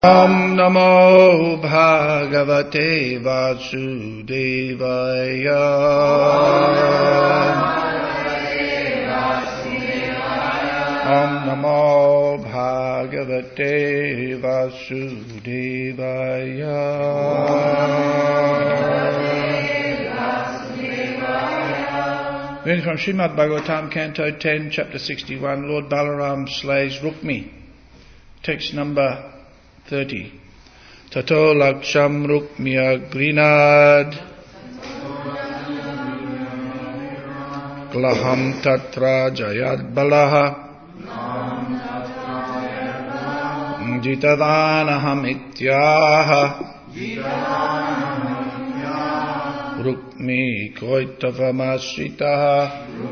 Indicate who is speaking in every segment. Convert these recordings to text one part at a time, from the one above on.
Speaker 1: Om Namo Bhagavate Vasudevaya. Om Namo Bhagavate Vasudevaya. Reading from Srimad Bhagavatam, Canto 10, Chapter 61, Lord Balaram slays Rukmi. Text number 30. Tato laksham rukmya grinad glaham tatra jayad balaha jitadanaham ityaha rukmi koitavamasritaha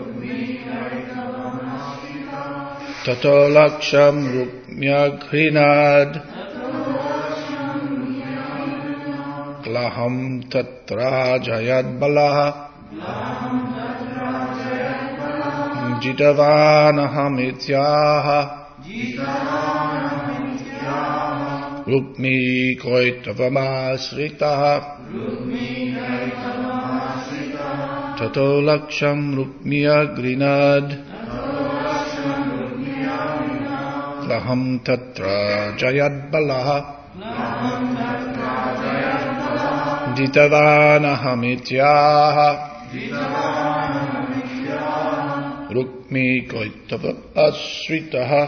Speaker 1: tato laksham rukmya grinad Glaham tatra jayad balaha jitavanaham ityaha Rukmi koitavamasritaha Tato laksham rukmiya grinad Glaham tatra jayad balaha Jitavanaham ityaha Rukmi koitavamasritaha.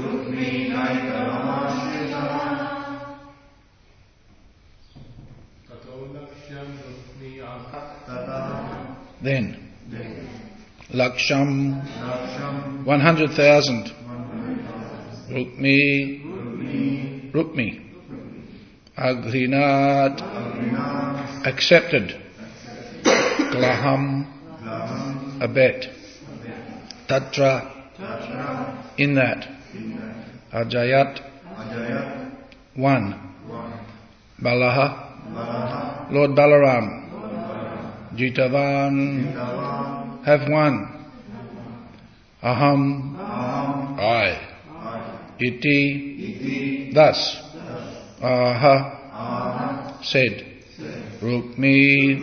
Speaker 1: Then Laksham 100,000 Rukmi Agrinat accepted Glaham a bet Tatra in that Ajayat won Balaha Lord Balaram Jitavan have won Aham I Iti thus Aha said Rukmi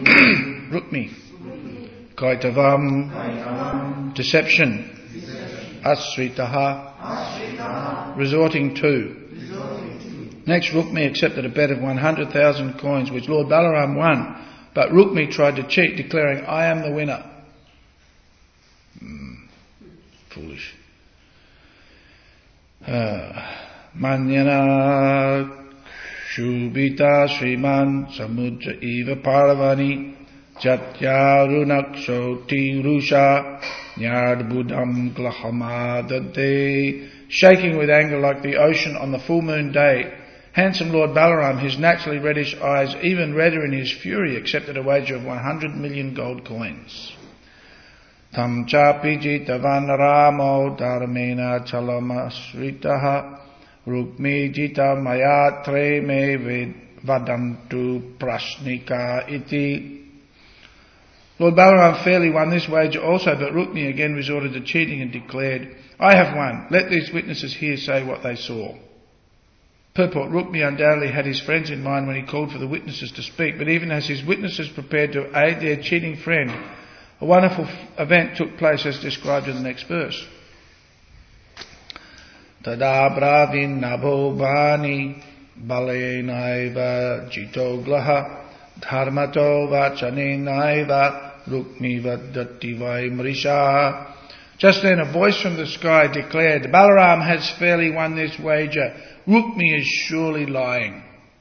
Speaker 1: Kaitavam deception Asritaha resorting to. Next Rukmi accepted a bet of 100,000 coins which Lord Balaram won, but Rukmi tried to cheat, declaring, I am the winner. Foolish. Manyana Shubita Sriman Samudra Eva Paravani Jatyarunaksho Rusha Nyadbudam Glahamadade. Shaking with anger like the ocean on the full moon day, handsome Lord Balaram, his naturally reddish eyes even redder in his fury, accepted a wager of 100 million gold coins. Tam chapi jitavan ramo dharmena chalamasritaha Rukmi jita mayatre me vadantu prashnika iti. Lord Balaram fairly won this wager also, but Rukmi again resorted to cheating and declared, I have won. Let these witnesses here say what they saw. Purport: Rukmi undoubtedly had his friends in mind when he called for the witnesses to speak, but even as his witnesses prepared to aid their cheating friend, a wonderful event took place as described in the next verse. Tada bravin nabho bani balenaiva jitoglaha dharmato vachanenaiva rukmi vadati vaimrisha. Just then a voice from the sky declared, Balaram has fairly won this wager. Rukmi is surely lying.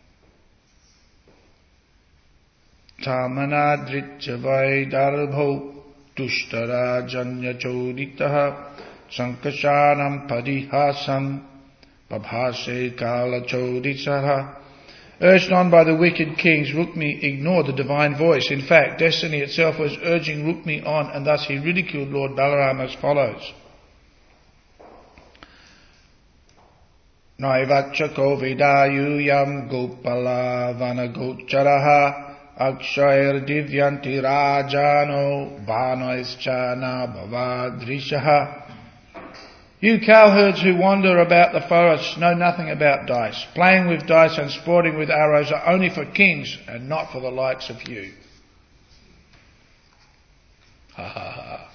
Speaker 1: Tamanadritya vaidarbho tushtara janya choditaha sankashanam padihasam babhase kala chodisaha. Urged on by the wicked kings, Rukmi ignored the divine voice. In fact, destiny itself was urging Rukmi on, and thus he ridiculed Lord Balaram as follows. Naivachako vidayuyam gopala vanagocharaha akshair divyanti rajano vanaischa na bhavadrishaha. You cowherds who wander about the forests know nothing about dice. Playing with dice and sporting with arrows are only for kings and not for the likes of you. Ha ha ha.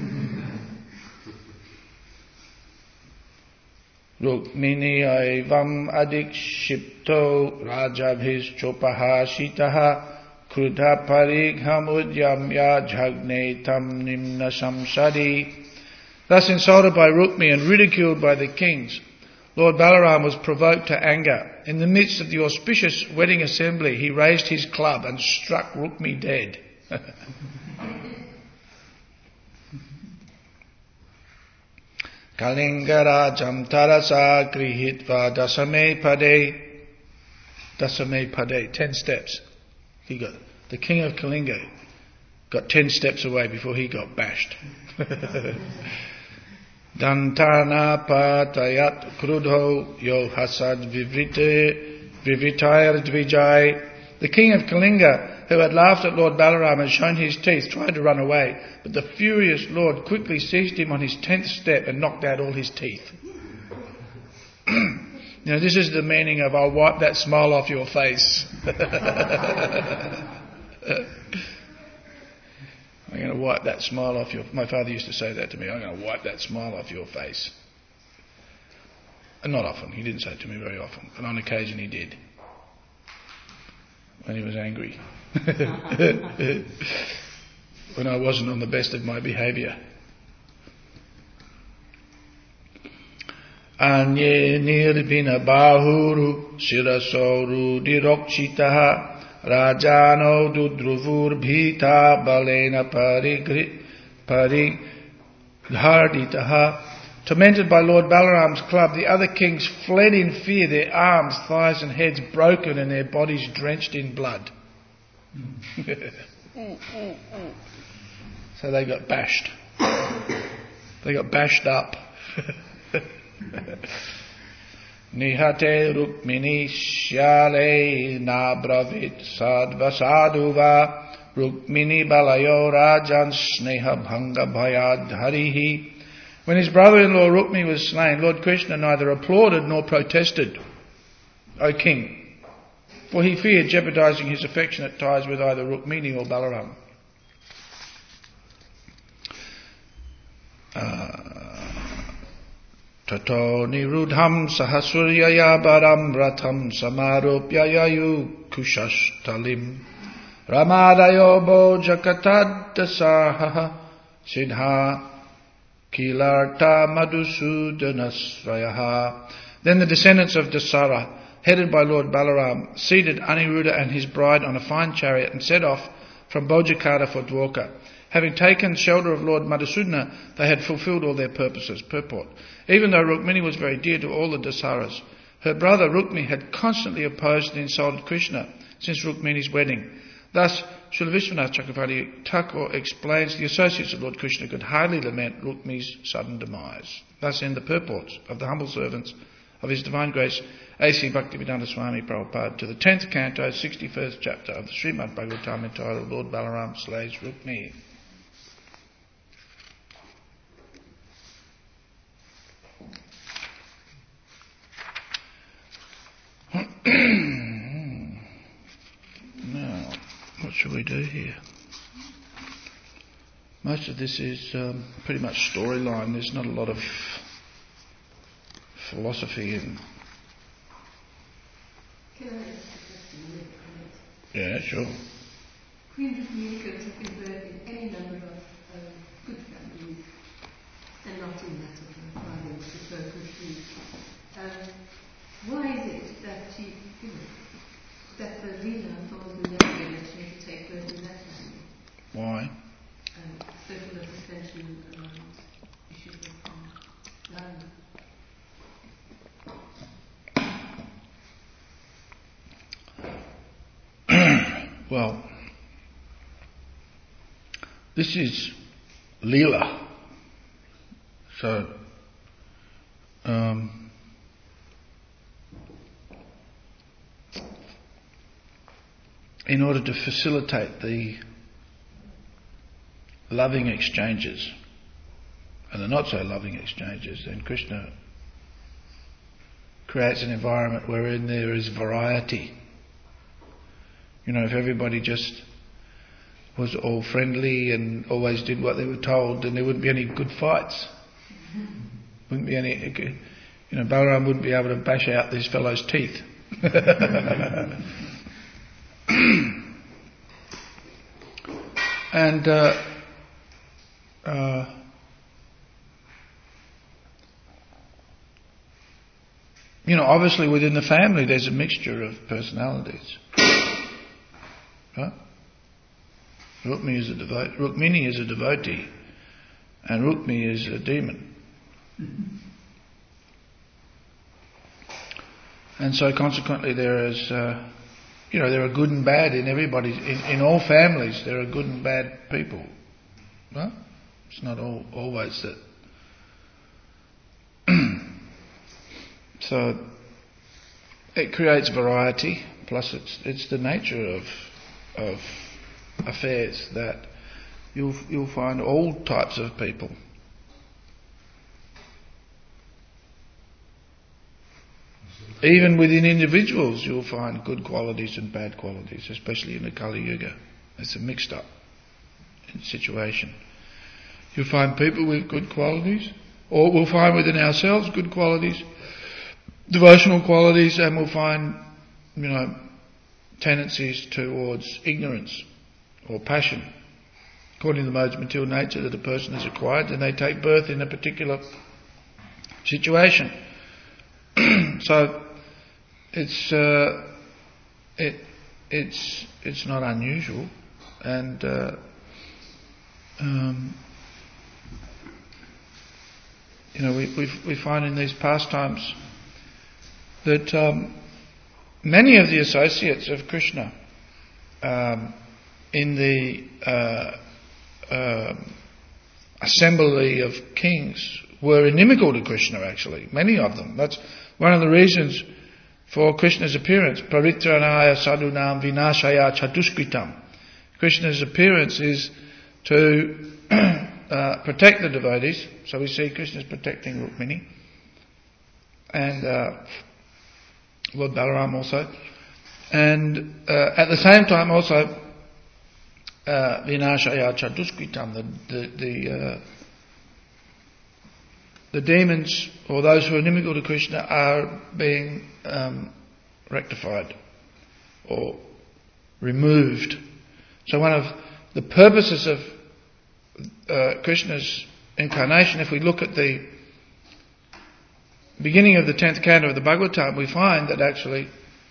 Speaker 1: Rukmini aivam adikshipto rajabhis chopahashitaha krudha parighamudyamya jhagne tam nimna samsadi. Thus insulted by Rukmi and ridiculed by the kings, Lord Balaram was provoked to anger. In the midst of the auspicious wedding assembly, he raised his club and struck Rukmi dead. Kalingarajam tarasa grihitva dasame pade. Dasame pade, 10 steps. The king of Kalinga got 10 steps away before he got bashed. Dantana patayat krudho yo hasad vivritayar dvijay. The king of Kalinga, who had laughed at Lord Balaram and shown his teeth, tried to run away, but the furious Lord quickly seized him on his 10th step and knocked out all his teeth. Now this is the meaning of I'll wipe that smile off your face. I'm going to wipe that smile off your... My father used to say that to me. I'm going to wipe that smile off your face. And not often. He didn't say it to me very often. But on occasion he did. When he was angry. When I wasn't on the best of my behaviour. Anye nirvina bahuru sirasoru dirokchitaha Rajano dudruvur bhita balena parigharditaha. Tormented by Lord Balaram's club, the other kings fled in fear, their arms, thighs and heads broken and their bodies drenched in blood. So they got bashed. They got bashed up. Nihate Rukmini Shyale Nabravit Sadvasaduva Rukmini Balayo Rajan Sneha Bhanga Bhayadharihi. When his brother-in-law Rukmi was slain, Lord Krishna neither applauded nor protested, O king, for he feared jeopardizing his affectionate ties with either Rukmini or Balaram. Tato nirudham sahasuryaya baram ratham samaropyayayu kushashtalim ramadayo bojakatadasaha siddha kilarta madhusudanasrayaha. Then the descendants of Dasara, headed by Lord Balaram, seated Aniruddha and his bride on a fine chariot and set off from Bojakata for Dwarka. Having taken shelter of Lord Madhusudana, they had fulfilled all their purposes. Purport. Even though Rukmini was very dear to all the Dasaras, her brother Rukmi had constantly opposed and insulted Krishna since Rukmini's wedding. Thus, Srila Vishwanath Chakravarti Thakur explains the associates of Lord Krishna could hardly lament Rukmi's sudden demise. Thus end the purports of the humble servants of His Divine Grace A.C. Bhaktivedanta Swami Prabhupada to the 10th canto, 61st chapter of the Srimad Bhagavatam entitled Lord Balaram Slays Rukmi. Now, what shall we do here? Most of this is pretty much storyline. There's not a lot of philosophy in.
Speaker 2: Can I ask a question?
Speaker 1: Yeah, sure.
Speaker 2: Queen Rukmini could have given birth in any number of good families, and not in that of her father, which was so confused. Why is it that she, that the Leela falls in that way that she had to take birth in that family?
Speaker 1: Why?
Speaker 2: Circular suspension issue with Rama.
Speaker 1: Well, this is Leela. So, in order to facilitate the loving exchanges and the not so loving exchanges, then Krishna creates an environment wherein there is variety. If everybody just was all friendly and always did what they were told, then there wouldn't be any good fights. Wouldn't be any. Balaram wouldn't be able to bash out this fellow's teeth. And obviously within the family there's a mixture of personalities. Right? Rukmini is a devotee, and Rukmi is a demon. And so consequently there is, there are good and bad in everybody, in all families there are good and bad people. Right? It's not always that. So it creates variety, plus it's the nature of affairs that you'll find all types of people. Even within individuals you'll find good qualities and bad qualities, especially in the Kali Yuga. It's a mixed up situation. You'll find people with good qualities, or we'll find within ourselves good qualities, devotional qualities, and we'll find, tendencies towards ignorance or passion. According to the modes of material nature that a person has acquired, then they take birth in a particular situation. So it's not unusual, and we find in these pastimes that many of the associates of Krishna in the assembly of kings were inimical to Krishna, actually. Many of them. That's one of the reasons for Krishna's appearance. Paritranaya sadhunam vinashaya chatuskritam. Krishna's appearance is to protect the devotees. So we see Krishna's protecting Rukmini. And Lord Balaram also. And at the same time also vinashaya chatuskritam, the demons, or those who are inimical to Krishna, are being rectified or removed. So one of the purposes of Krishna's incarnation, if we look at the beginning of the 10th canto of the Bhagavatam, we find that actually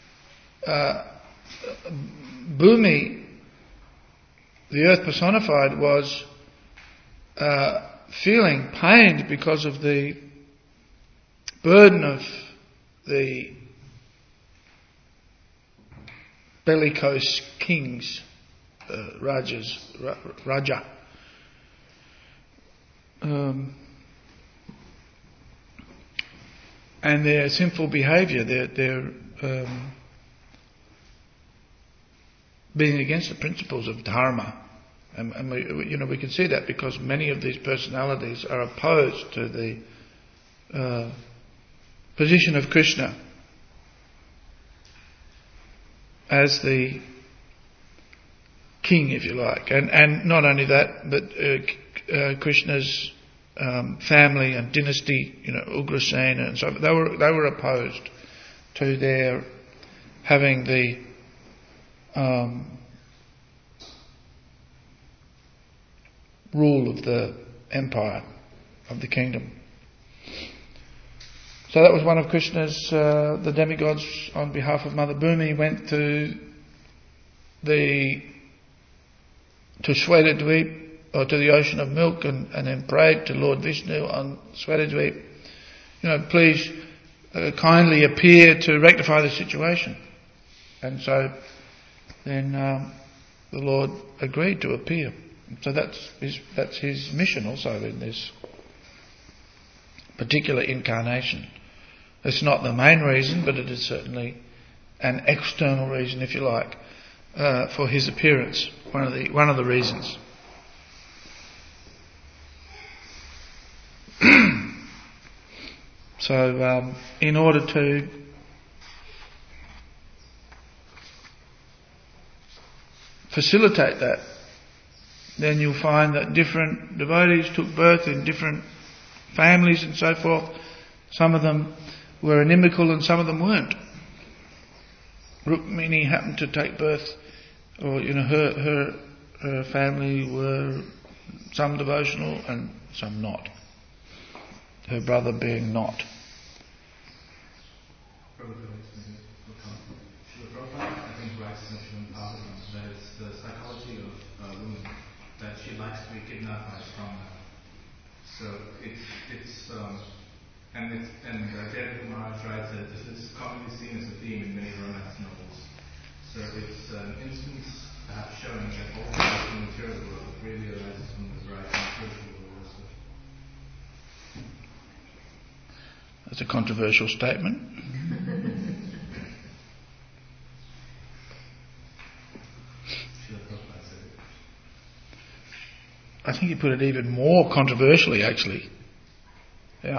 Speaker 1: Bhumi, the earth personified, was feeling pained because of the burden of the bellicose kings, Raja, and their sinful behaviour, their being against the principles of dharma. And we can see that because many of these personalities are opposed to the position of Krishna as the king, if you like, and not only that, but Krishna's family and dynasty, Ugrasena and so on. They were opposed to their having the rule of the empire, of the kingdom. So that was one of Krishna's, the demigods on behalf of Mother Bhumi went to Shwetadweep, or to the ocean of milk, and then prayed to Lord Vishnu on Shwetadweep, please kindly appear to rectify the situation. And so then the Lord agreed to appear. So that's his mission also in this particular incarnation. It's not the main reason, but it is certainly an external reason, if you like, for his appearance. One of the reasons. So in order to facilitate that, then you'll find that different devotees took birth in different families and so forth. Some of them were inimical and some of them weren't. Rukmini happened to take birth, or her family were some devotional and some not. Her brother being not.
Speaker 3: I think writes in Srimad Bhagavatam that it's the psychology of a woman that she likes to be kidnapped by a strong man. So and Jayadeva Maharaj writes that this is commonly seen as a theme in many romance novels. So it's an instance perhaps showing that all the material world really arises from the right and spiritual world also.
Speaker 1: That's a controversial statement. I think you put it even more controversially, actually. Yeah.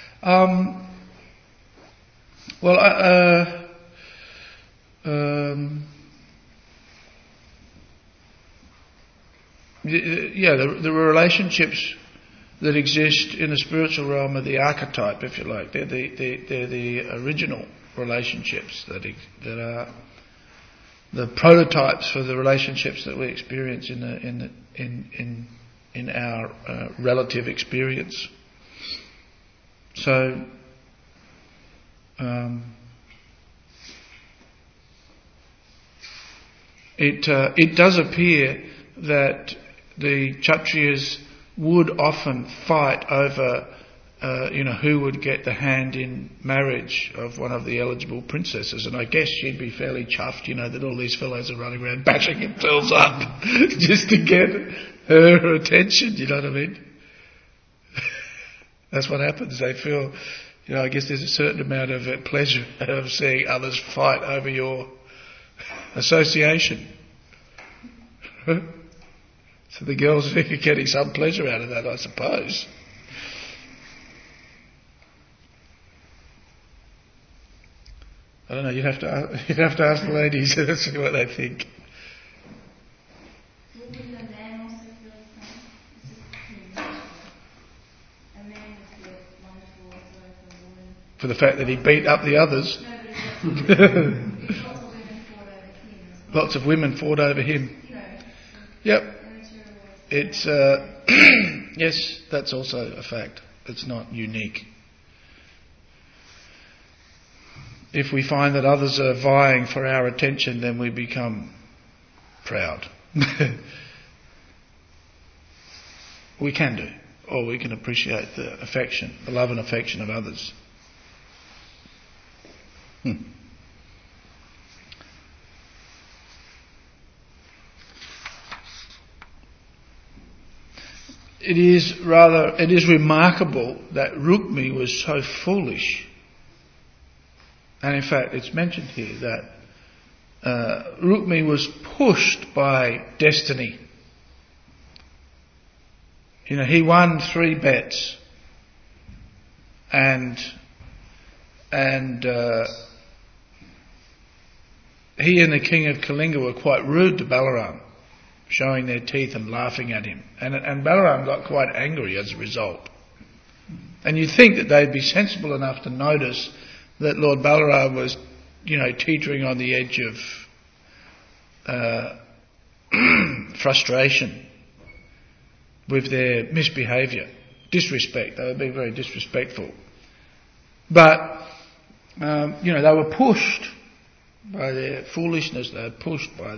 Speaker 1: The relationships that exist in the spiritual realm are the archetype, if you like. They're the original relationships that are the prototypes for the relationships that we experience in our relative experience. So it does appear that the Kshatriyas would often fight over who would get the hand in marriage of one of the eligible princesses, and I guess she'd be fairly chuffed, that all these fellows are running around bashing themselves up just to get her attention, you know what I mean? That's what happens. They feel, I guess there's a certain amount of pleasure of seeing others fight over your association. So the girls are getting some pleasure out of that, I suppose. I don't know. You'd have to ask the ladies and see what they think.
Speaker 4: Wouldn't a man also feel the same? It's just human nature. A man would feel wonderful also if a woman.
Speaker 1: For the fact that he beat up the others.
Speaker 4: No, but lots of women fought over him as well.
Speaker 1: Lots of women fought over him. Yep. It's yes, that's also a fact. It's not unique. If we find that others are vying for our attention, then we become proud. We can do, or we can appreciate the affection, the love and affection of others. It is remarkable that Rukmi was so foolish. And in fact, it's mentioned here that Rukmi was pushed by destiny. He won 3 bets, and he and the king of Kalinga were quite rude to Balaram, showing their teeth and laughing at him. And Balaram got quite angry as a result. And you'd think that they'd be sensible enough to notice that Lord Balaram was, teetering on the edge of frustration with their misbehaviour, disrespect. They were being very disrespectful. But, they were pushed by their foolishness. They were pushed by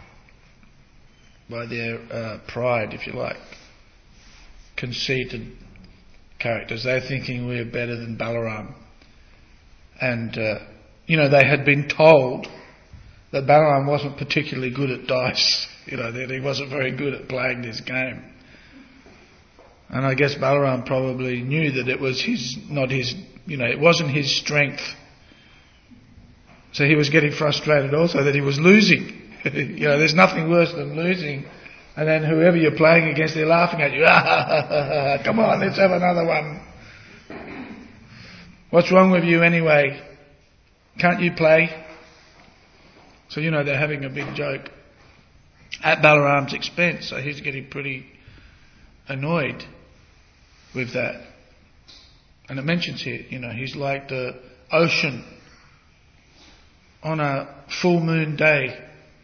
Speaker 1: their pride, if you like, conceited characters. They're thinking we're better than Balaram. And, they had been told that Balaram wasn't particularly good at dice, that he wasn't very good at playing this game. And I guess Balaram probably knew that it was it wasn't his strength. So he was getting frustrated also that he was losing. There's nothing worse than losing, and then whoever you're playing against, they're laughing at you. Come on, let's have another one. What's wrong with you anyway? Can't you play? So, they're having a big joke at Balaram's expense. So he's getting pretty annoyed with that. And it mentions here, he's like the ocean on a full moon day,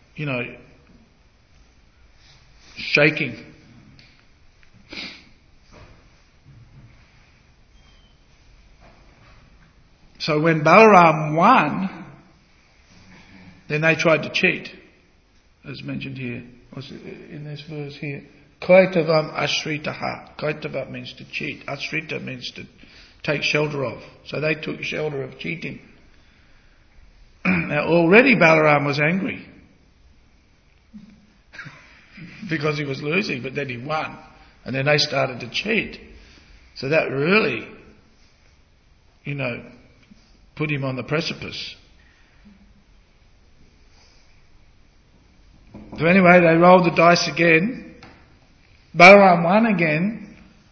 Speaker 1: shaking. So when Balaram won, then they tried to cheat, as mentioned here. What's it in this verse here? Kaitavam ashritaha. Kaitava means to cheat. Ashrita means to take shelter of. So they took shelter of cheating. Now already Balaram was angry because he was losing, but then he won. And then they started to cheat. So that really, put him on the precipice. So anyway, they rolled the dice again. Balaram won again.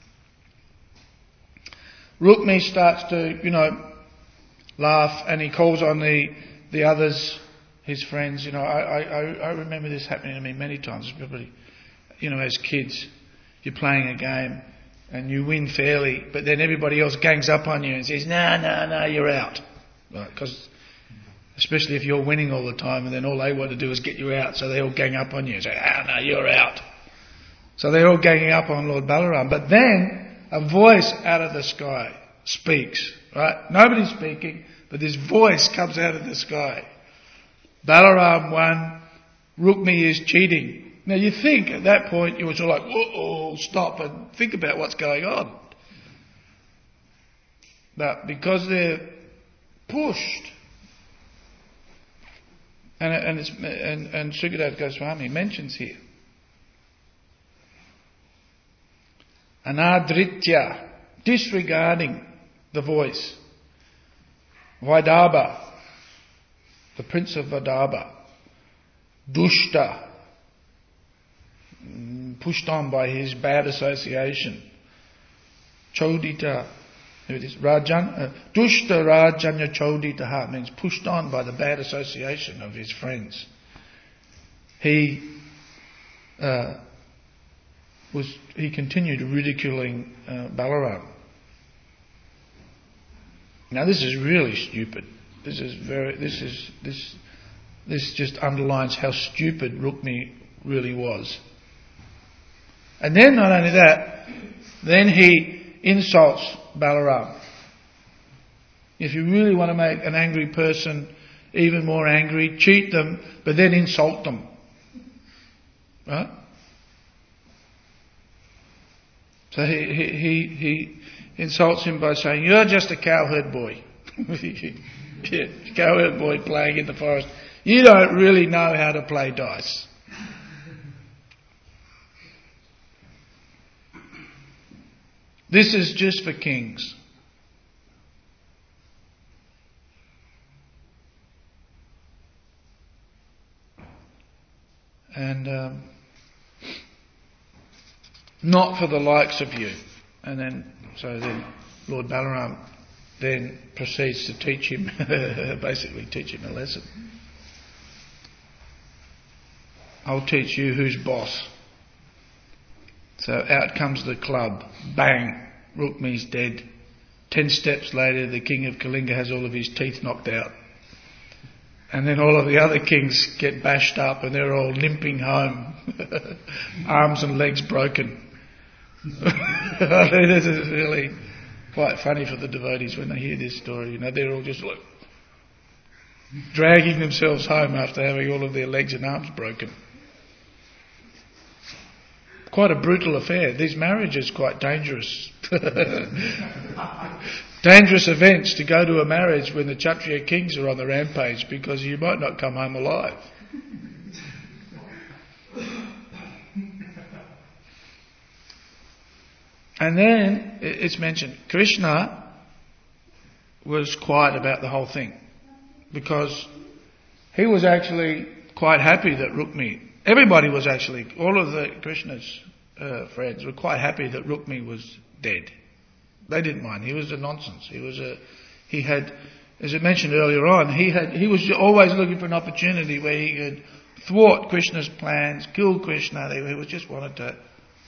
Speaker 1: Rukmi starts to, laugh, and he calls on the others, his friends. I remember this happening to me many times. Probably, as kids, you're playing a game and you win fairly, but then everybody else gangs up on you and says, no, you're out. Right? Because especially if you're winning all the time, and then all they want to do is get you out, so they all gang up on you and say, no, you're out. So they're all ganging up on Lord Balaram. But then a voice out of the sky speaks, right? Nobody's speaking, but this voice comes out of the sky. Balaram won, Rukmi is cheating. Now you think at that point you were sort of like, whoa, stop and think about what's going on. But because they're pushed, and Sukadeva Goswami mentions here, Anadritya, disregarding the voice. Vaidabha, the prince of Vaidabha. Dushta, pushed on by his bad association. Chodita, here it is, Dushta Rajanya Choditaha, means pushed on by the bad association of his friends. He continued ridiculing Balaram. Now this is really stupid. This just underlines how stupid Rukmi really was. And then not only that, then he insults Balaram. If you really want to make an angry person even more angry, cheat them, but then insult them. Right? So he insults him by saying, you're just a cowherd boy. Yeah, cowherd boy playing in the forest. You don't really know how to play dice. This is just for kings. And not for the likes of you. And then Lord Balaram then proceeds to teach him, basically teach him a lesson. I'll teach you who's boss. So out comes the club. Bang! Rukmi's dead. 10 steps later, the king of Kalinga has all of his teeth knocked out. And then all of the other kings get bashed up and they're all limping home. Arms and legs broken. I think this is really quite funny for the devotees when they hear this story. They're all just like dragging themselves home after having all of their legs and arms broken. Quite a brutal affair. These marriages are quite dangerous. Dangerous events to go to a marriage when the Kshatriya kings are on the rampage, because you might not come home alive. And then it's mentioned Krishna was quiet about the whole thing, because he was actually quite happy that Rukmi, everybody was actually, all of the Krishna's friends were quite happy that Rukmi was dead. They didn't mind. He was a nonsense. He He had, as I mentioned earlier on, he was always looking for an opportunity where he could thwart Krishna's plans, kill Krishna. He was just wanted to.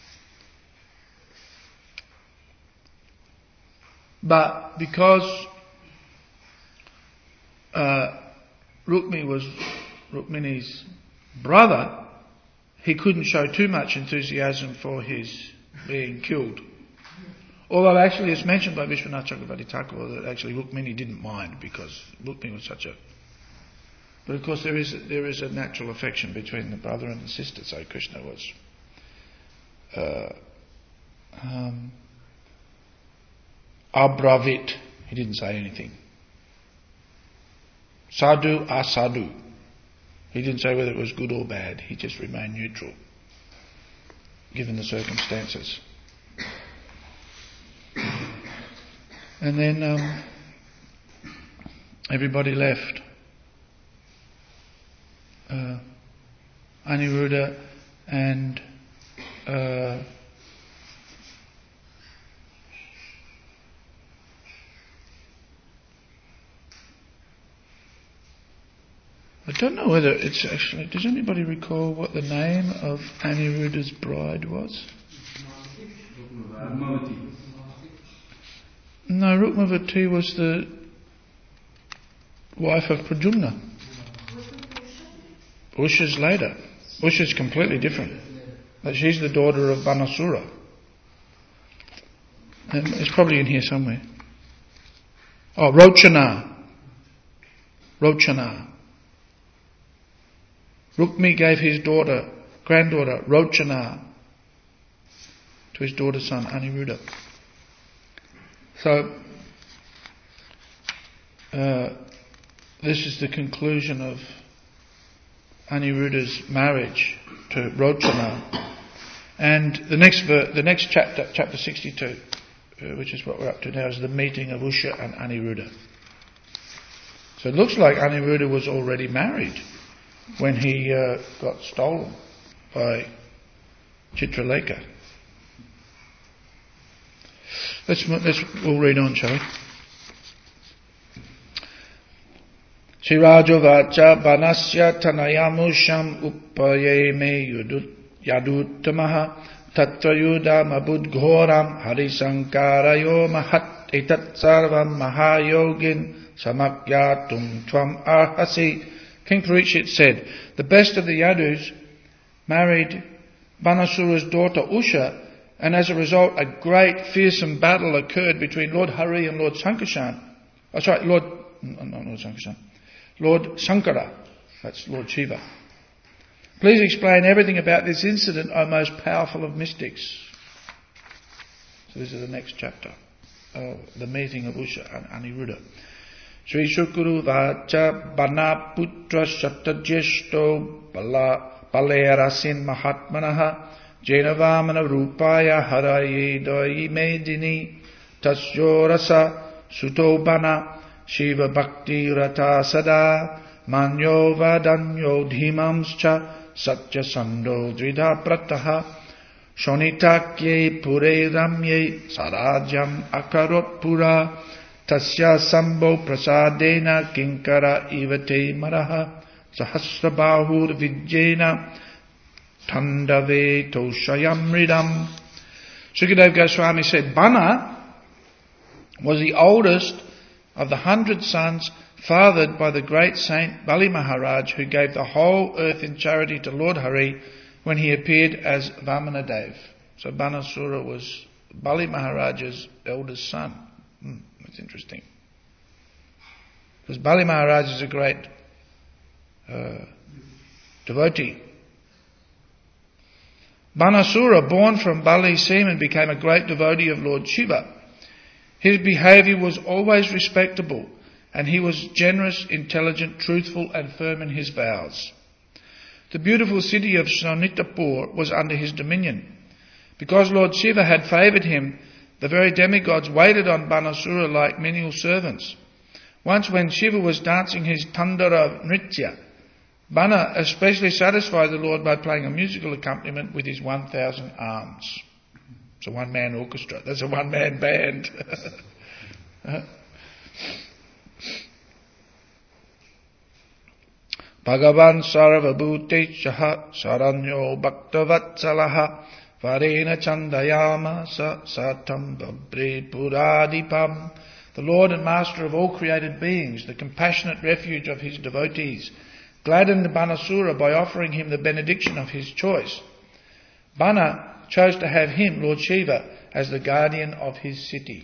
Speaker 1: But because Rukmini was Rukmini's brother, he couldn't show too much enthusiasm for his being killed. Although actually it's mentioned by Vishwanath Chakravarti Thakur that actually Rukmini didn't mind because Rukmini was such a... But of course there is a natural affection between the brother and the sister, so Krishna was... Abravit, he didn't say anything. Sadhu, asadhu. He didn't say whether it was good or bad, he just remained neutral, given the circumstances. And then everybody left. Aniruddha and I don't know whether it's actually... Does anybody recall what the name of Aniruddha's bride was? No, Rukmavati was the wife of Pradyumna. Usha's later. Usha's completely different. But she's the daughter of Banasura. And it's probably in here somewhere. Oh, Rochana. Rukmi gave his granddaughter, Rochana, to his daughter's son, Aniruddha. So, this is the conclusion of Aniruddha's marriage to Rochana. And the next chapter, chapter 62, which is what we're up to now, is the meeting of Usha and Aniruddha. So it looks like Aniruddha was already married when he got stolen by Chitralekha. We'll read on, shall we? Shirajovacha banasya tanayamusham uppayeme yaduttamaha tattayuda mabudghoram harisankarayo mahat etat sarvam mahayogin samakyatum tvam ahasi. King Parikshit said, the best of the Yadus married Banasura's daughter Usha, and as a result a great fearsome battle occurred between Lord Hari and Lord Sankarshan. Lord Sankara. That's Lord Shiva. Please explain everything about this incident, O most powerful of mystics. So this is the next chapter, the meeting of Usha and Aniruddha. Sri Shukuru Vacha Bana Putra Shatajeshto Balerasin Mahatmanaha Jainavamana Rupaya Haraye Doi Medini Tasyorasa Sutobana Shiva Bhakti Rata Sada Manyo Vadanyo Dhimamscha Satya Sando Dridha Prataha Shonitakye Pure Ramye Sarajam Akarot Pura Tasya Sambo Prasadena Kinkara Ivate Maraha Sahasrabahur Vijjena Tandave Toshayamridam. Sukadeva Goswami said, Bana was the oldest of the 100 sons fathered by the great saint Bali Maharaj, who gave the whole earth in charity to Lord Hari when he appeared as Vamanadev. So Banasura was Bali Maharaj's eldest son. That's interesting. Because Bali Maharaj is a great devotee. Banasura, born from Bali's semen, became a great devotee of Lord Shiva. His behaviour was always respectable, and he was generous, intelligent, truthful and firm in his vows. The beautiful city of Sonitapur was under his dominion. Because Lord Shiva had favoured him, the very demigods waited on Banasura like menial servants. Once when Shiva was dancing his Tandara Nritya, Bana especially satisfied the Lord by playing a musical accompaniment with his 1,000 arms. It's a one-man orchestra. That's a one-man band. Bhagavan sarvabhuteshaha saranyo bhaktavatsalaha varena chandayama satam babbre puradipam. The Lord and Master of all created beings, the compassionate refuge of his devotees, gladdened Banasura by offering him the benediction of his choice. Bana chose to have him, Lord Shiva, as the guardian of his city.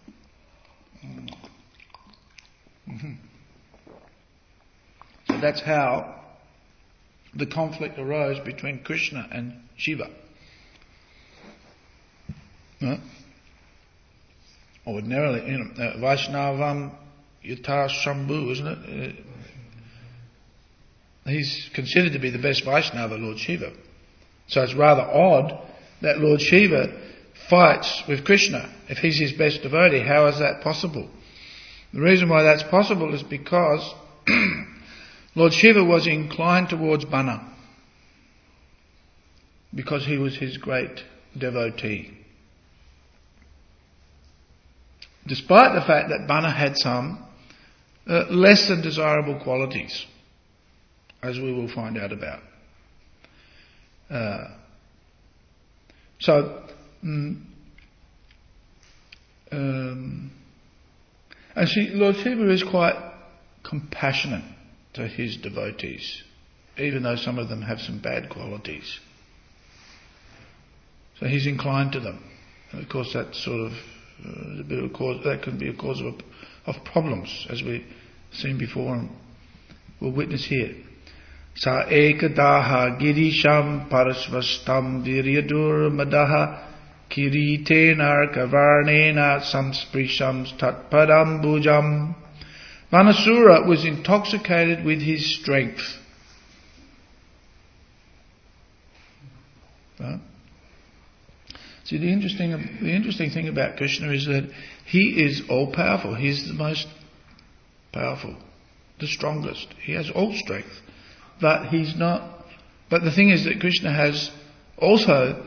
Speaker 1: So that's how the conflict arose between Krishna and Shiva. Ordinarily, Vaishnavam Yata Shambhu, isn't it? He's considered to be the best Vaishnava, Lord Shiva. So it's rather odd that Lord Shiva fights with Krishna. If he's his best devotee, how is that possible? The reason why that's possible is because Lord Shiva was inclined towards Bana, because he was his great devotee. Despite the fact that Bana had some less than desirable qualities, as we will find out about. And Lord Shiva is quite compassionate to his devotees, even though some of them have some bad qualities. So he's inclined to them. And of course that sort of a bit of a cause, that can be a cause of problems, as we've seen before and we'll witness here. Sa ekadaha girisham parasvastam viryadur madaha kiritena kavarnena samsprisham tatpadam bhujam. Banasura was intoxicated with his strength. Right? See, the interesting thing about Krishna is that he is all powerful. He's the most powerful, the strongest. He has all strength. But he's not. But the thing is that Krishna has also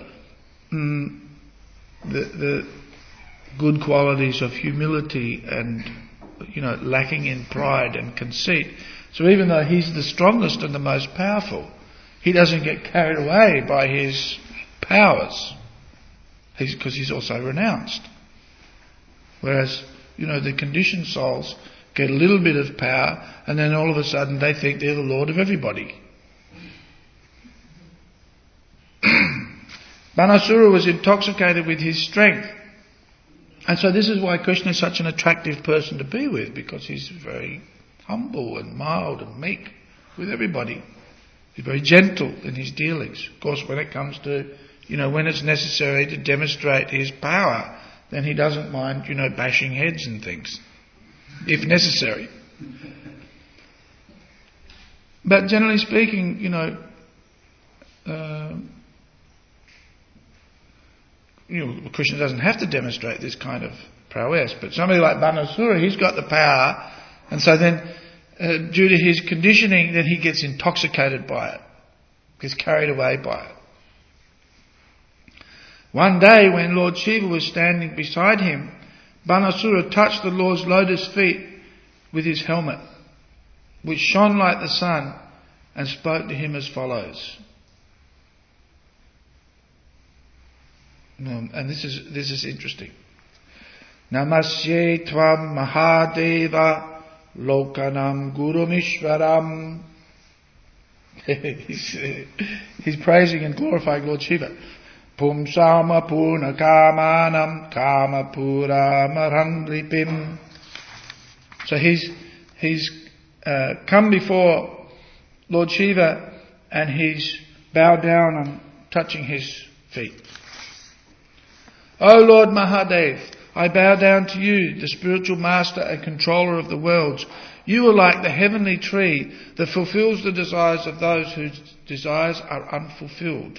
Speaker 1: the good qualities of humility and, lacking in pride and conceit. So even though he's the strongest and the most powerful, he doesn't get carried away by his powers, because he's also renounced. Whereas, the conditioned souls get a little bit of power, and then all of a sudden they think they're the Lord of everybody. Banasura was intoxicated with his strength. And so this is why Krishna is such an attractive person to be with, because he's very humble and mild and meek with everybody. He's very gentle in his dealings. Of course, when it comes to, when it's necessary to demonstrate his power, then he doesn't mind, bashing heads and things, if necessary. But generally speaking, Krishna doesn't have to demonstrate this kind of prowess, but somebody like Banasura, he's got the power, and so then, due to his conditioning, then he gets intoxicated by it, gets carried away by it. One day, when Lord Shiva was standing beside him, Banasura touched the Lord's lotus feet with his helmet, which shone like the sun, and spoke to him as follows. And this is interesting. Namasye tvam mahadeva lokanam gurumishvaram. He's praising and glorifying Lord Shiva. Pumsama purna kamanam kamapura marandripim. So he's come before Lord Shiva and he's bowed down and touching his feet. O Lord Mahadev, I bow down to you, the spiritual master and controller of the worlds. You are like the heavenly tree that fulfills the desires of those whose desires are unfulfilled.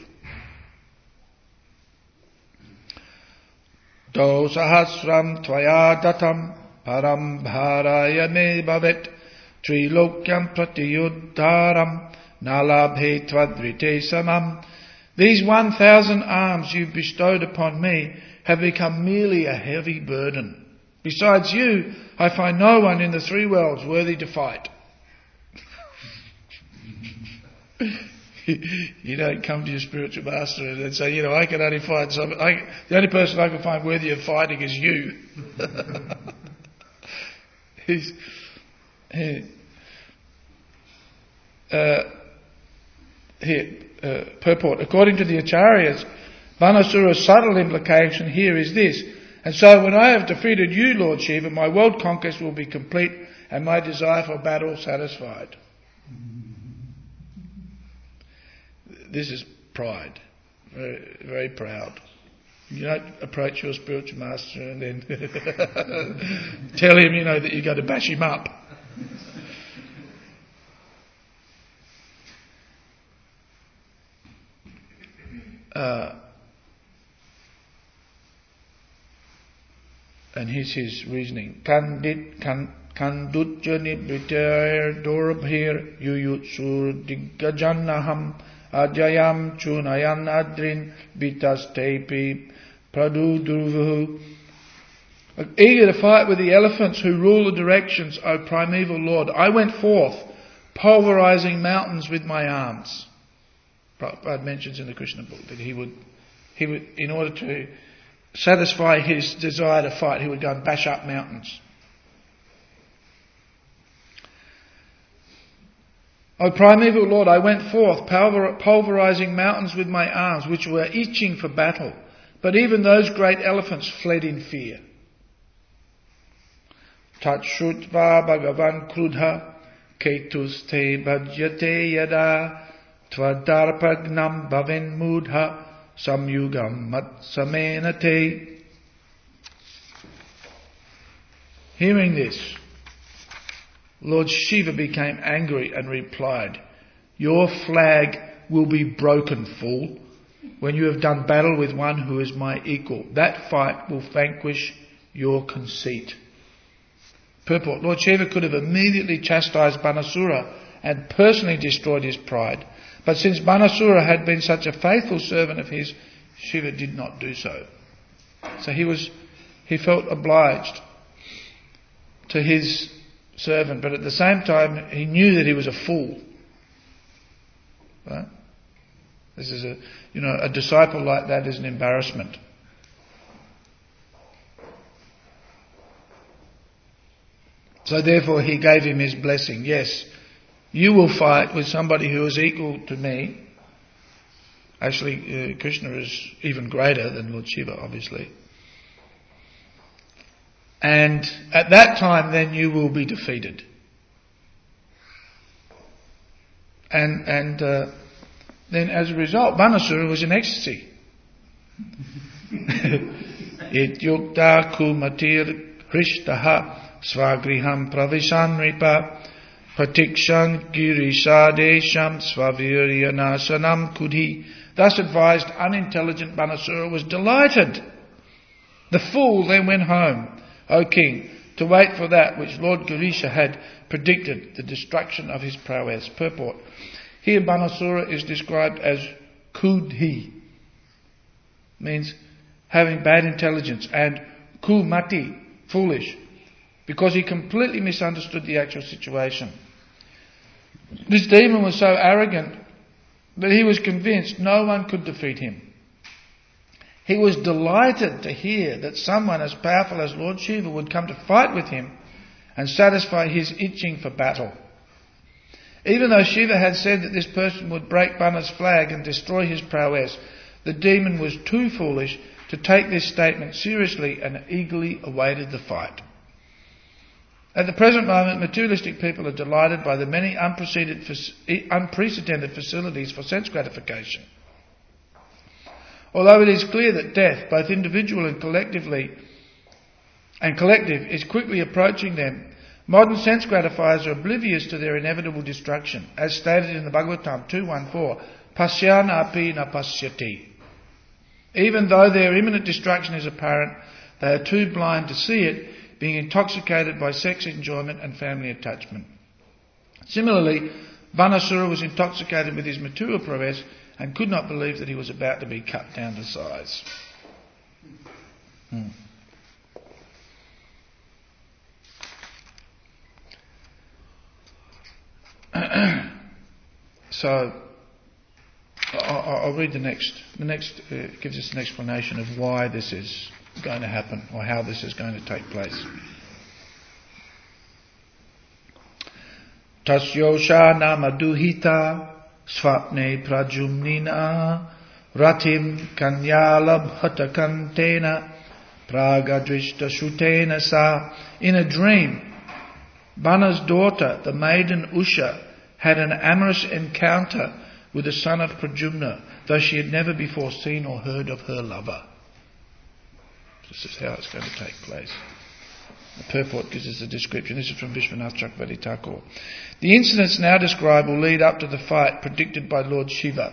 Speaker 1: Do sahasram tvaya datam param bharaya me bhavet trilokyam pratiyuddharam nalabhe tvadrite samam. These 1,000 arms you bestowed upon me have become merely a heavy burden. Besides you, I find no one in the three worlds worthy to fight. You don't come to your spiritual master and say, I can only find the only person I can find worthy of fighting is you. Purport. According to the Acharyas, Banasura's subtle implication here is this: and so when I have defeated you, Lord Shiva, my world conquest will be complete and my desire for battle satisfied. This is pride. Very, very proud. You don't approach your spiritual master and then tell him, that you're going to bash him up. And here's his reasoning. Kandutjani Britayar Dorabhir Yuyutsur Diggajanaham Ajayam Chunayan Adrin Bitastepi Pradudurvuhu. Eager to fight with the elephants who rule the directions, O primeval Lord, I went forth, pulverizing mountains with my arms. Prabhupada mentions in the Krishna book that he would, in order to satisfy his desire to fight, he would go and bash up mountains. O primeval Lord, I went forth, pulverizing mountains with my arms, which were itching for battle. But even those great elephants fled in fear. Tatshutva Bhagavan Krudha Ketus te bhajyate yada Tvadarpagnam bhaven mudha Samyugam matsamenate. Hearing this, Lord Shiva became angry and replied, Your flag will be broken, fool, when you have done battle with one who is my equal. That fight will vanquish your conceit. Purport. Lord Shiva could have immediately chastised Banasura and personally destroyed his pride. But since Banasura had been such a faithful servant of his, Shiva did not do so. So he felt obliged to his servant, but at the same time he knew that he was a fool. Right? This is a disciple like that is an embarrassment. So therefore he gave him his blessing. Yes, you will fight with somebody who is equal to me. Actually, Krishna is even greater than Lord Shiva, obviously. And at that time, then you will be defeated. And then as a result, Banasura was in ecstasy. Ityukta kumatir krishtaha svagriham pravishan ripa Pratikshan Girisadesham Svaviryanasanam Kudhi. Thus advised, unintelligent Banasura was delighted. The fool then went home, O king, to wait for that which Lord Girisha had predicted, the destruction of his prowess. Purport. Here Banasura is described as Kudhi, means having bad intelligence, and Kumati, foolish, because he completely misunderstood the actual situation. This demon was so arrogant that he was convinced no one could defeat him. He was delighted to hear that someone as powerful as Lord Shiva would come to fight with him and satisfy his itching for battle. Even though Shiva had said that this person would break Bana's flag and destroy his prowess, the demon was too foolish to take this statement seriously and eagerly awaited the fight. At the present moment, materialistic people are delighted by the many unprecedented facilities for sense gratification. Although it is clear that death, both individual and collective, is quickly approaching them, modern sense gratifiers are oblivious to their inevitable destruction, as stated in the Bhagavatam 2.1.4, Pasyana api na pasyati. Even though their imminent destruction is apparent, they are too blind to see it, being intoxicated by sex enjoyment and family attachment. Similarly, Banasura was intoxicated with his material prowess and could not believe that he was about to be cut down to size. So, I'll read the next. The next gives us an explanation of why this is going to happen, or how this is going to take place. Tasyosha namaduhita svapne prajumnina ratim kanyalabhatakantena pragadrishta shutena sa. In a dream, Bana's daughter, the maiden Usha, had an amorous encounter with the son of Prajumna, though she had never before seen or heard of her lover. This is how it's going to take place. The purport gives us a description. This is from Vishwanath Chakravarti Thakur. The incidents now described will lead up to the fight predicted by Lord Shiva.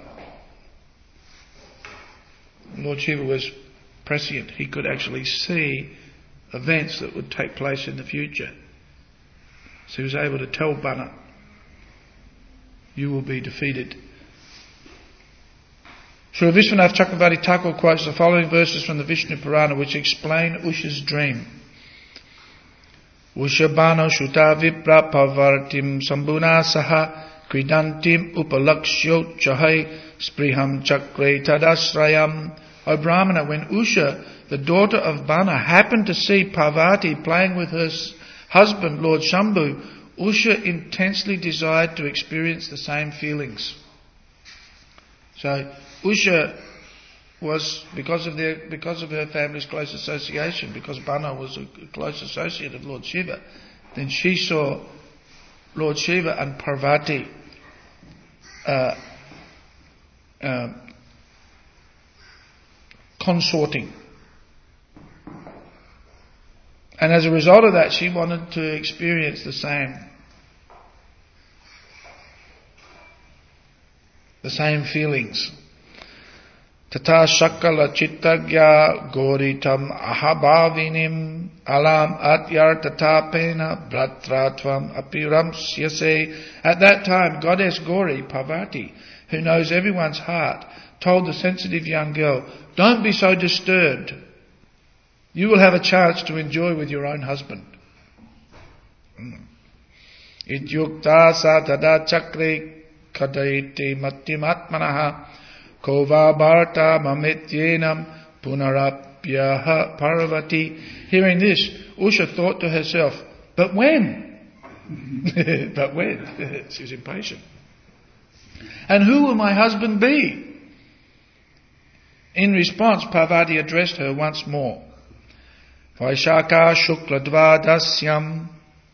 Speaker 1: Lord Shiva was prescient. He could actually see events that would take place in the future. So he was able to tell Bana, you will be defeated. Sri Vishwanath Chakravarti Thakur quotes the following verses from the Vishnu Purana which explain Usha's dream. Ushabano Shuta Vipra Pavartim Sambuna Saha Kridantim Upalakshyo Chahai Spriham Chakre Tadasrayam. O Brahmana, when Usha, the daughter of Bana, happened to see Parvati playing with her husband, Lord Shambhu, Usha intensely desired to experience the same feelings. So Usha was, because of her family's close association, because Bana was a close associate of Lord Shiva, then she saw Lord Shiva and Parvati consorting. And as a result of that, she wanted to experience the same feelings. Tata shakala chittagya goritam ahabhavinim alam atyar tatapena bratratvam apiramsyase. At that time, Goddess Gauri, Parvati, who knows everyone's heart, told the sensitive young girl, don't be so disturbed. You will have a chance to enjoy with your own husband. Ityukta sa tada chakre kadaiti mattimatmanaha kova bharta mamityenam punarapyaha parvati. Hearing this, Usha thought to herself, but when? But when? She was impatient. And who will my husband be? In response, Parvati addressed her once more. Vaishaka shukla dvadasyam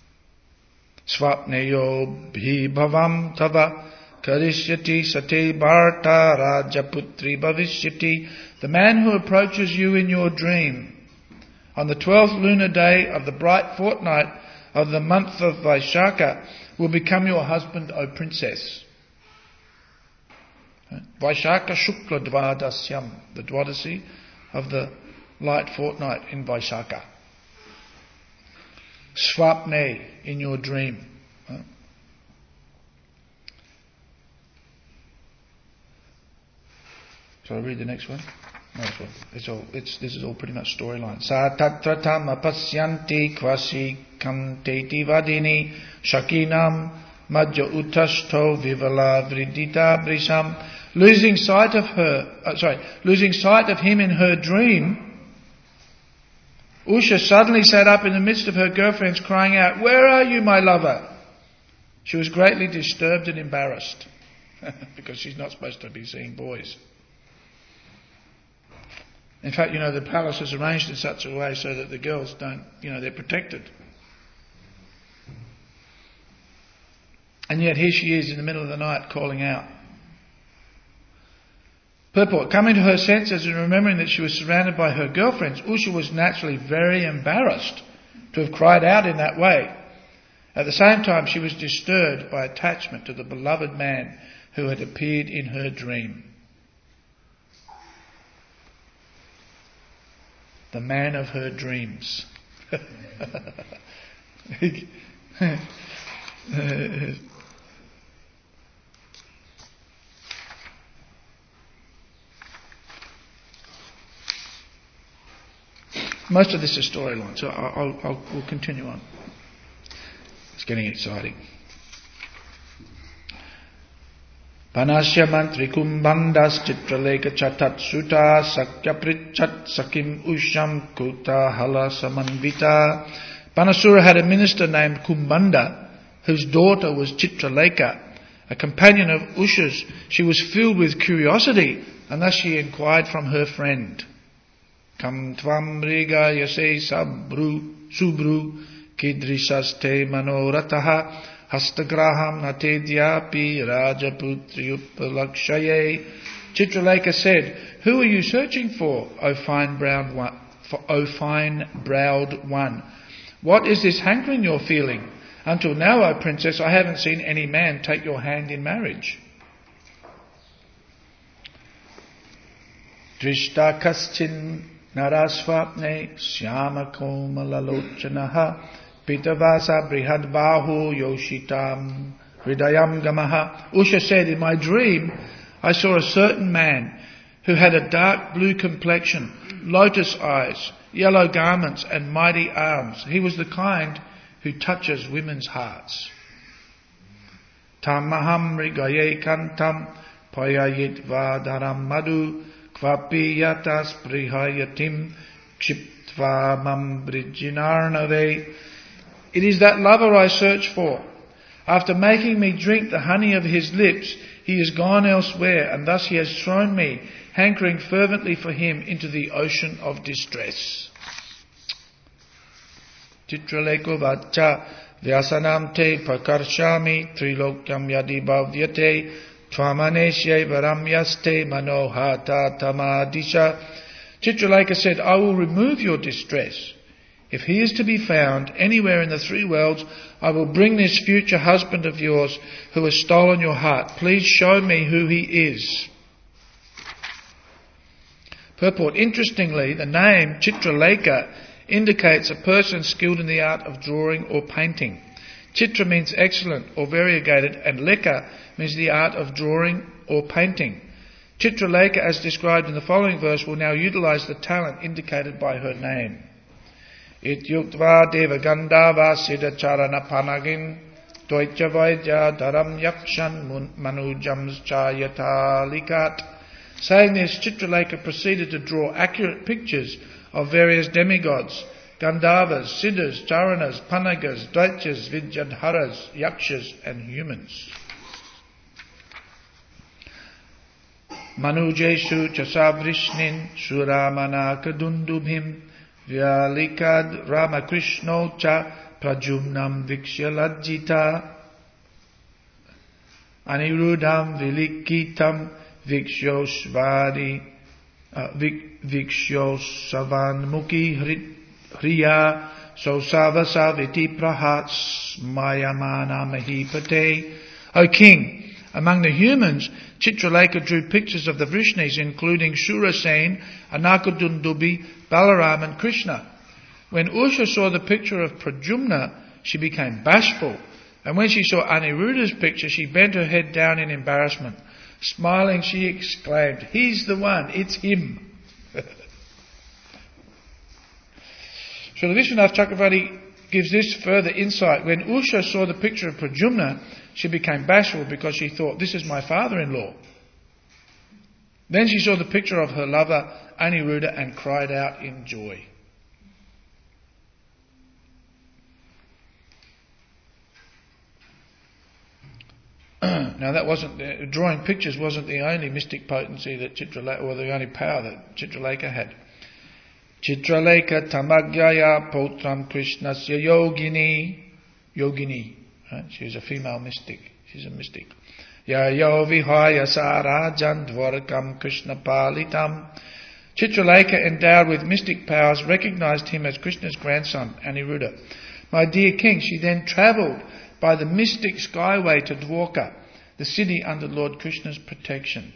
Speaker 1: swapneyo bhibavam tava karishyati sate bharta rajaputri bhavishyati. The man who approaches you in your dream on the 12th lunar day of the bright fortnight of the month of Vaishaka will become your husband, O princess. Vaishaka shukla dvadasyam, the Dwadasi of the light fortnight in Vaishaka. Swapne, in your dream. Shall I read the next one? No, this is all pretty much storyline. Sa tatratam apasyanti kvasi kanteti vadini shakinam madhya utashto vivala vridita brisham. Losing sight of him in her dream, Usha suddenly sat up in the midst of her girlfriends crying out, "Where are you, my lover?" She was greatly disturbed and embarrassed because she's not supposed to be seeing boys. In fact, the palace is arranged in such a way so that the girls don't, they're protected. And yet here she is in the middle of the night calling out. Purport. Coming to her senses and remembering that she was surrounded by her girlfriends, Usha was naturally very embarrassed to have cried out in that way. At the same time, she was disturbed by attachment to the beloved man who had appeared in her dream. The man of her dreams. Most of this is storyline, so we'll continue on. It's getting exciting. Panasya mantri kumbhandas chitraleka chatat suta sakya prichat sakim usham kuta hala samanvita. Banasura had a minister named Kumbhanda, whose daughter was Chitraleka, a companion of Usha's. She was filled with curiosity, and thus she inquired from her friend. Kam tvam riga yase sabru subru kidrisaste manorataha hastagraham natedyapi rajaputriupalakshaye. Chitraleka said, "Who are you searching for, O fine-browed one? What is this hankering you're feeling? Until now, O princess, I haven't seen any man take your hand in marriage." Drishta kaschin narasvapne syama komalalochanaha pitavasa brihadbahu yoshitam hridayam gamaha. Usha said, "In my dream, I saw a certain man who had a dark blue complexion, lotus eyes, yellow garments and mighty arms. He was the kind who touches women's hearts." Tam maham rigaye kantam payayit vadaram madu kvapi yatas prihayatim kshiptva mambrijinarnave. It is that lover I search for. After making me drink the honey of his lips, he is gone elsewhere, and thus he has thrown me, hankering fervently for him, into the ocean of distress. Chitraleko vacha vyasanam te prakarshami trilokyam yadi bhavyate twamanesye varamyaste manohata tamadisha. Chitraleka said, "I will remove your distress. If he is to be found anywhere in the three worlds, I will bring this future husband of yours who has stolen your heart. Please show me who he is." Purport. Interestingly, the name Chitraleka indicates a person skilled in the art of drawing or painting. Chitra means excellent or variegated, and leka means the art of drawing or painting. Chitraleka, as described in the following verse, will now utilize the talent indicated by her name. Ityuktva devagandhava siddhacharana panagin toitya vaidya dharam yakshan manujams chayatalikat. Saying this, Chitraleka proceeded to draw accurate pictures of various demigods, Gandharvas, Siddhas, Charanas, Panagas, Daityas, Vidyadharas, Yakshas and humans. Manujeshu chasavrishnin suramanakadundubhim vyalikad ramakrishno cha prajumnam vikshya lajjita anirudham vilikitam vikshosvari vikshyosavanmukhi hriya sosavasaviti prahats mayamana mahipate. O king, among the humans, Chitraleka drew pictures of the Vrishnis, including Shurasen, Anakadundubi, Balaram and Krishna. When Usha saw the picture of Pradyumna, she became bashful, and when she saw Aniruddha's picture, she bent her head down in embarrassment. Smiling, she exclaimed, "He's the one, it's him." Srila Vishwanath Chakravarti gives this further insight. When Usha saw the picture of Pradyumna, she became bashful because she thought, "This is my father-in-law." Then she saw the picture of her lover Aniruddha and cried out in joy. Now that drawing pictures wasn't the only mystic potency that Chitraleka, or the only power that Chitraleka had. Chitraleka tamagyaya potram krishnasya yogini. Right? She was a female mystic. She's a mystic. Yayo vihaya sarajan dvarakam krishna palitam. Chitraleka, endowed with mystic powers, recognized him as Krishna's grandson, Aniruddha. "My dear king," she then travelled by the mystic skyway to Dwarka, the city under Lord Krishna's protection.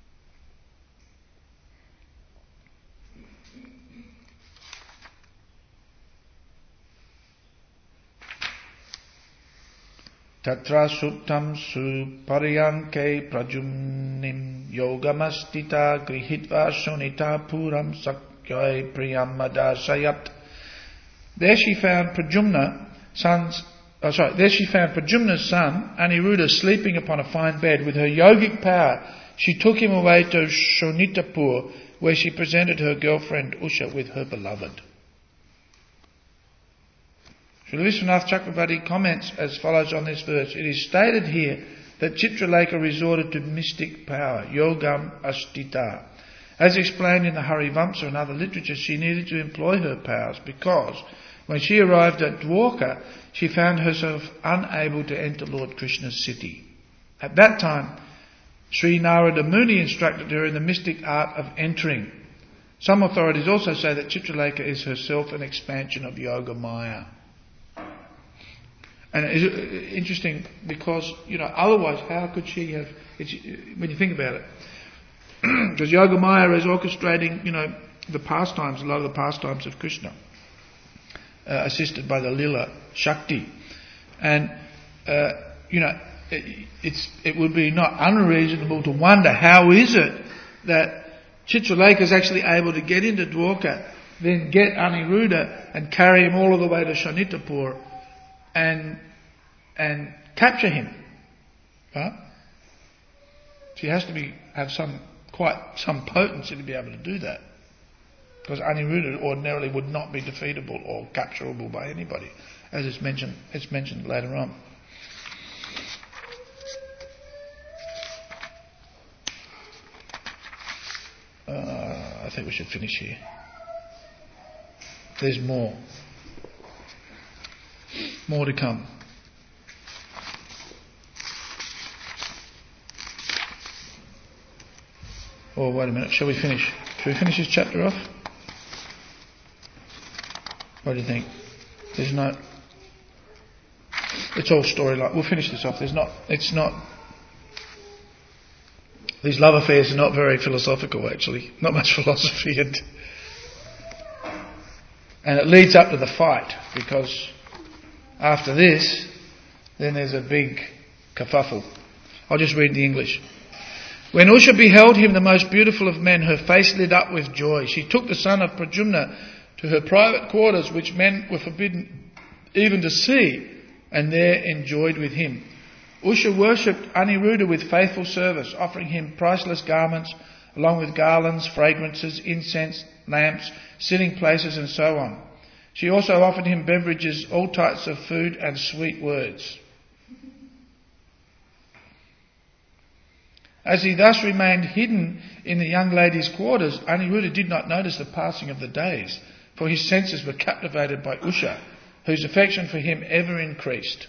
Speaker 1: Tatra suptam suparyanke prajumnim yogamastita grihitva shunita puram sakyai priyam madasayat. There she found Pradyumna, son There she found Pradyumna's son, Aniruddha, sleeping upon a fine bed. With her yogic power, she took him away to Shonitapur, where she presented her girlfriend Usha with her beloved. Srila Vishwanath Chakravarti comments as follows on this verse. It is stated here that Chitralekha resorted to mystic power, yogam ashtita. As explained in the Harivamsa and other literature, she needed to employ her powers because when she arrived at Dwarka, she found herself unable to enter Lord Krishna's city. At that time, Sri Narada Muni instructed her in the mystic art of entering. Some authorities also say that Chitralekha is herself an expansion of Yoga Maya. And it's interesting because, otherwise how could she have, when you think about it, because Yoga Maya is orchestrating, the pastimes, a lot of the pastimes of Krishna, assisted by the Lila Shakti. And, it would be not unreasonable to wonder how is it that Chitralekha is actually able to get into Dwarka, then get Aniruddha and carry him all the way to Shonitapur and capture him. Right? She has to have some potency to be able to do that. Because Aniruddha ordinarily would not be defeatable or capturable by anybody, as it's mentioned later on. I think we should finish here. There's more to come. Oh, wait a minute. Shall we finish this chapter off? What do you think? It's all storyline. We'll finish this off. These love affairs are not very philosophical, actually. Not much philosophy. And it leads up to the fight, because after this, then there's a big kerfuffle. I'll just read the English. When Usha beheld him, the most beautiful of men, her face lit up with joy. She took the son of Pradyumna to her private quarters, which men were forbidden even to see, and there enjoyed with him. Usha worshipped Aniruddha with faithful service, offering him priceless garments, along with garlands, fragrances, incense, lamps, sitting places, and so on. She also offered him beverages, all types of food, and sweet words. As he thus remained hidden in the young lady's quarters, Aniruddha did not notice the passing of the days, for his senses were captivated by Usha, whose affection for him ever increased.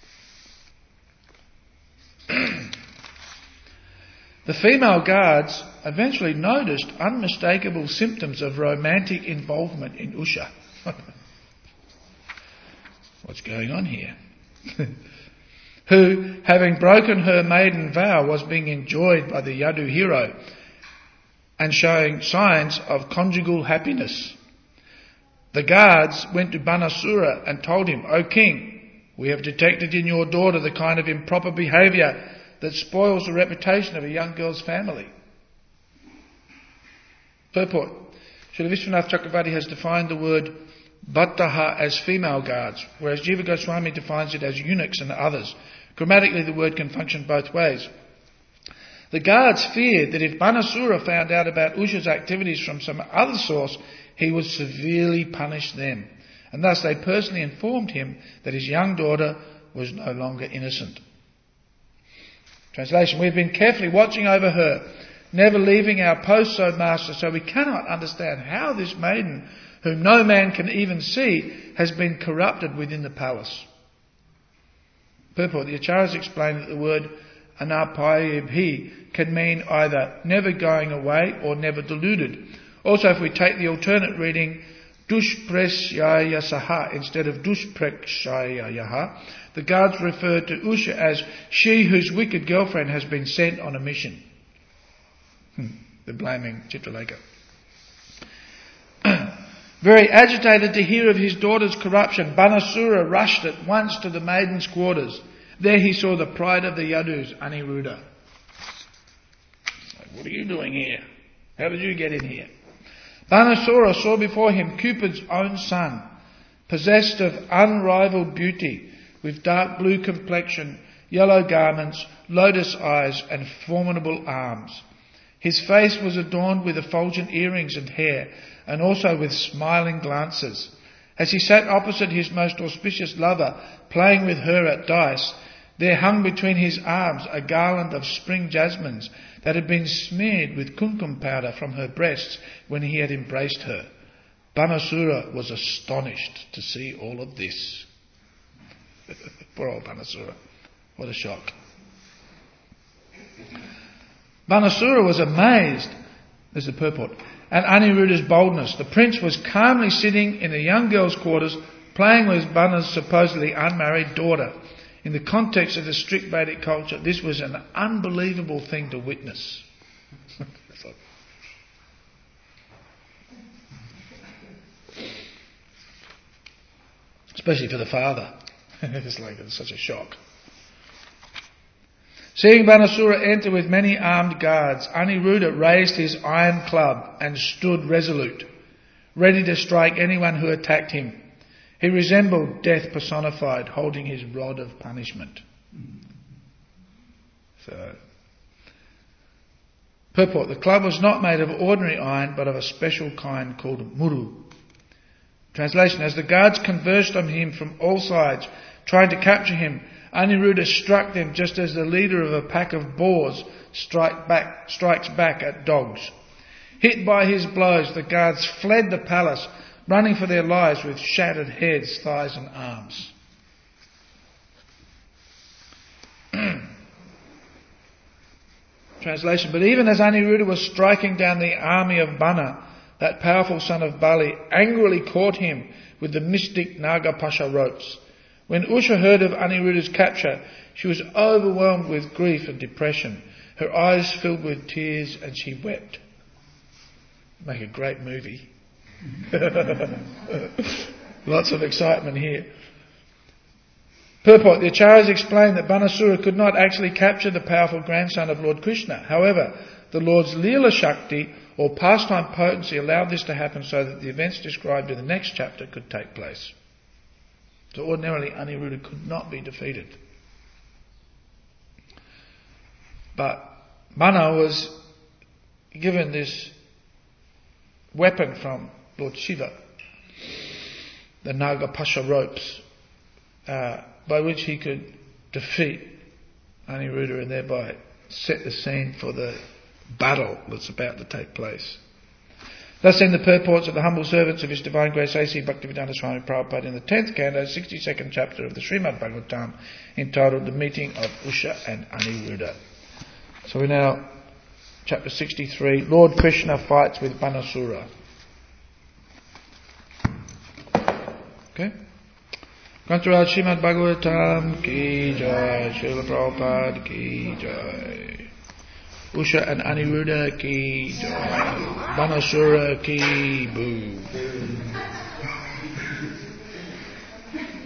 Speaker 1: The female guards eventually noticed unmistakable symptoms of romantic involvement in Usha. What's going on here? Who, having broken her maiden vow, was being enjoyed by the Yadu hero and showing signs of conjugal happiness. The guards went to Banasura and told him, "O king, we have detected in your daughter the kind of improper behaviour that spoils the reputation of a young girl's family." Purport. Srila Vishwanath Chakravarti has defined the word Bhattaha as female guards, whereas Jiva Goswami defines it as eunuchs and others. Grammatically, the word can function both ways. The guards feared that if Banasura found out about Usha's activities from some other source, he would severely punish them. And thus they personally informed him that his young daughter was no longer innocent. Translation. We have been carefully watching over her, never leaving our posts, O Master, so we cannot understand how this maiden, whom no man can even see, has been corrupted within the palace. Purport. The Acharyas explain that the word anapayibhi can mean either never going away or never deluded. Also, if we take the alternate reading, dushpresyayasaha instead of dushprekshayayaha, the guards referred to Usha as she whose wicked girlfriend has been sent on a mission. They're blaming Chitralekha. Very agitated to hear of his daughter's corruption, Banasura rushed at once to the maiden's quarters. There he saw the pride of the Yadus, Aniruddha. What are you doing here? How did you get in here? Banasura saw before him Cupid's own son, possessed of unrivaled beauty, with dark blue complexion, yellow garments, lotus eyes and formidable arms. His face was adorned with effulgent earrings and hair, and also with smiling glances. As he sat opposite his most auspicious lover, playing with her at dice, there hung between his arms a garland of spring jasmines that had been smeared with kumkum powder from her breasts when he had embraced her. Banasura was astonished to see all of this. Poor old Banasura. What a shock. Banasura was amazed, there's the purport, at Aniruddha's boldness. The prince was calmly sitting in a young girl's quarters, playing with Bana's supposedly unmarried daughter. In the context of the strict Vedic culture, this was an unbelievable thing to witness. Especially for the father. It's such a shock. Seeing Banasura enter with many armed guards, Aniruddha raised his iron club and stood resolute, ready to strike anyone who attacked him. He resembled death personified, holding his rod of punishment. Purport: the club was not made of ordinary iron, but of a special kind called muru. Translation: as the guards converged on him from all sides, trying to capture him, Aniruddha struck them just as the leader of a pack of boars strikes back at dogs. Hit by his blows, the guards fled the palace, running for their lives with shattered heads, thighs and arms. Translation: but even as Aniruddha was striking down the army of Bana, that powerful son of Bali angrily caught him with the mystic Nagapasha ropes. When Usha heard of Aniruddha's capture, she was overwhelmed with grief and depression. Her eyes filled with tears and she wept. Make a great movie. Lots of excitement here. Purport: the Acharyas explained that Banasura could not actually capture the powerful grandson of Lord Krishna. However, the Lord's Leela Shakti or pastime potency allowed this to happen so that the events described in the next chapter could take place. So ordinarily Aniruddha could not be defeated. But Bana was given this weapon from Lord Shiva, the Nagapasha ropes, by which he could defeat Aniruddha and thereby set the scene for the battle that's about to take place. Thus end the purports of the humble servants of His Divine Grace A.C. Bhaktivedanta Swami Prabhupada in the 10th canto, 62nd chapter of the Srimad Bhagavatam, entitled The Meeting of Usha and Aniruddha. So we now, chapter 63, Lord Krishna fights with Banasura. Okay? Grantaraj Srimad Bhagavatam ki jai, Srila Prabhupada ki jai. Usha and Aniruddha ki jai. Banasura ki boo.